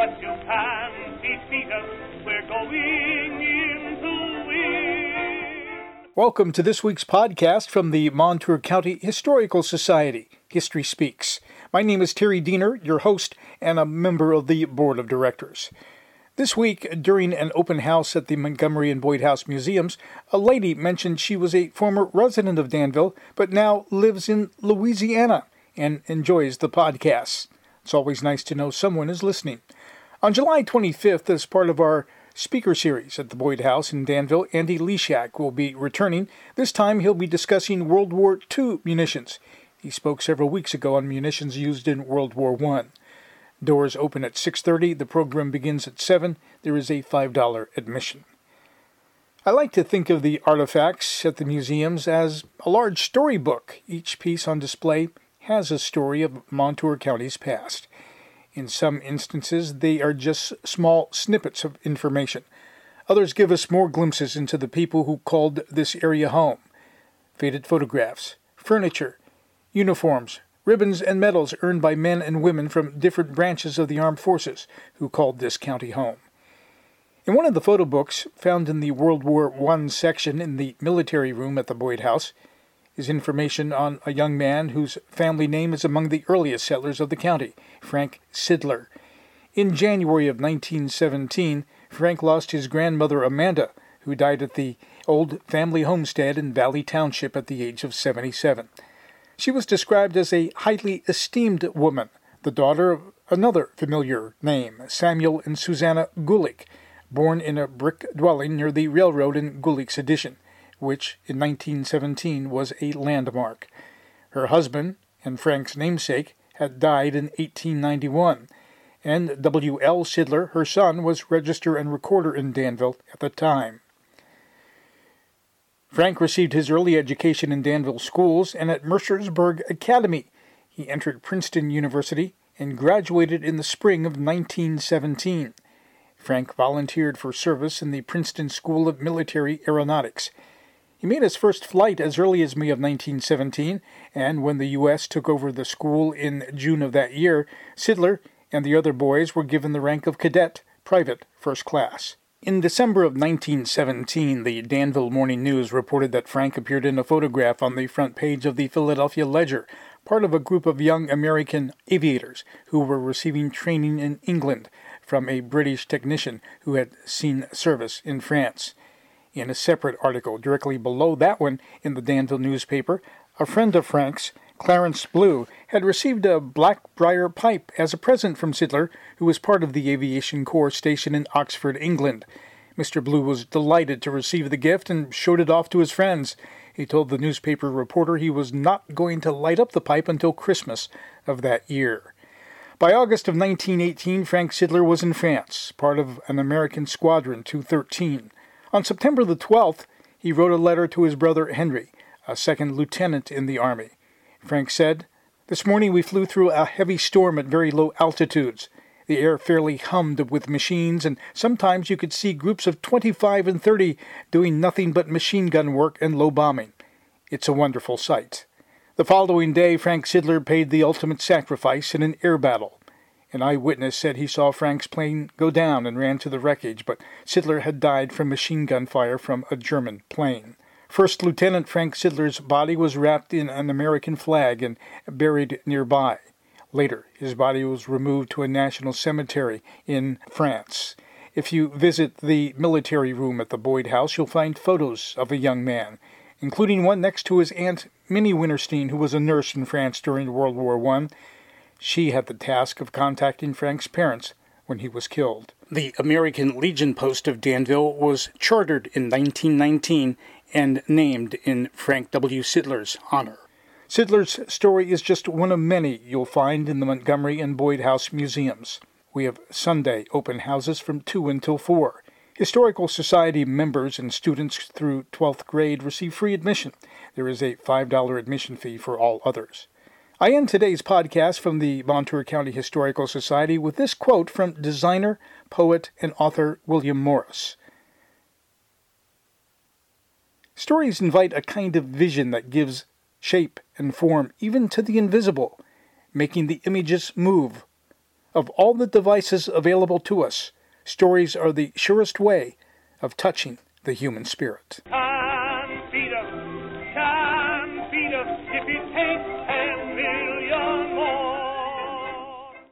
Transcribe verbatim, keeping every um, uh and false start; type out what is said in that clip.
but you can't defeat us. We're going in to win. Welcome to this week's podcast from the Montour County Historical Society, History Speaks. My name is Terry Diener, your host and a member of the Board of Directors. This week, during an open house at the Montgomery and Boyd House Museums, a lady mentioned she was a former resident of Danville, but now lives in Louisiana and enjoys the podcasts. It's always nice to know someone is listening. On July twenty-fifth, as part of our speaker series at the Boyd House in Danville, Andy Leshak will be returning. This time he'll be discussing World War Two munitions. He spoke several weeks ago on munitions used in World War One. Doors open at six thirty. The program begins at seven. There is a five dollars admission. I like to think of the artifacts at the museums as a large storybook. Each piece on display has a story of Montour County's past. In some instances, they are just small snippets of information. Others give us more glimpses into the people who called this area home. Faded photographs, furniture, uniforms, ribbons and medals earned by men and women from different branches of the armed forces who called this county home. In one of the photo books, found in the World War One section in the military room at the Boyd House, is information on a young man whose family name is among the earliest settlers of the county, Frank Sidler. In January of nineteen seventeen, Frank lost his grandmother Amanda, who died at the old family homestead in Valley Township at the age of seventy-seven. She was described as a highly esteemed woman, the daughter of another familiar name, Samuel and Susanna Gulick, born in a brick dwelling near the railroad in Gulick's Addition, which in nineteen seventeen was a landmark. Her husband, and Frank's namesake, had died in eighteen ninety-one, and W L Sidler, her son, was register and recorder in Danville at the time. Frank received his early education in Danville schools and at Mercersburg Academy. He entered Princeton University and graduated in the spring of nineteen seventeen. Frank volunteered for service in the Princeton School of Military Aeronautics. He made his first flight as early as May of nineteen seventeen, and when the U S took over the school in June of that year, Sidler and the other boys were given the rank of cadet, private, first class. In December of nineteen seventeen, the Danville Morning News reported that Frank appeared in a photograph on the front page of the Philadelphia Ledger, part of a group of young American aviators who were receiving training in England from a British technician who had seen service in France. In a separate article directly below that one in the Danville newspaper, a friend of Frank's, Clarence Blue, had received a Blackbriar pipe as a present from Sidler, who was part of the Aviation Corps station in Oxford, England. Mister Blue was delighted to receive the gift and showed it off to his friends. He told the newspaper reporter he was not going to light up the pipe until Christmas of that year. By August of nineteen eighteen, Frank Sidler was in France, part of an American Squadron two thirteen. On September the twelfth, he wrote a letter to his brother Henry, a second lieutenant in the Army. Frank said, "This morning we flew through a heavy storm at very low altitudes. The air fairly hummed with machines, and sometimes you could see groups of twenty-five and thirty doing nothing but machine gun work and low bombing. It's a wonderful sight." The following day, Frank Sidler paid the ultimate sacrifice in an air battle. An eyewitness said he saw Frank's plane go down and ran to the wreckage, but Sidler had died from machine gun fire from a German plane. First Lieutenant Frank Sidler's body was wrapped in an American flag and buried nearby. Later, his body was removed to a national cemetery in France. If you visit the military room at the Boyd House, you'll find photos of a young man, including one next to his aunt Minnie Winterstein, who was a nurse in France during World War One. She had the task of contacting Frank's parents when he was killed. The American Legion post of Danville was chartered in nineteen nineteen and named in Frank W. Sidler's honor. Sidler's story is just one of many you'll find in the Montgomery and Boyd House museums. We have Sunday open houses from two until four. Historical Society members and students through twelfth grade receive free admission. There is a five dollars admission fee for all others. I end today's podcast from the Montour County Historical Society with this quote from designer, poet, and author William Morris. Stories invite a kind of vision that gives shape and form even to the invisible, making the images move. Of all the devices available to us, stories are the surest way of touching the human spirit. Can't beat 'em, can't beat 'em, if it takes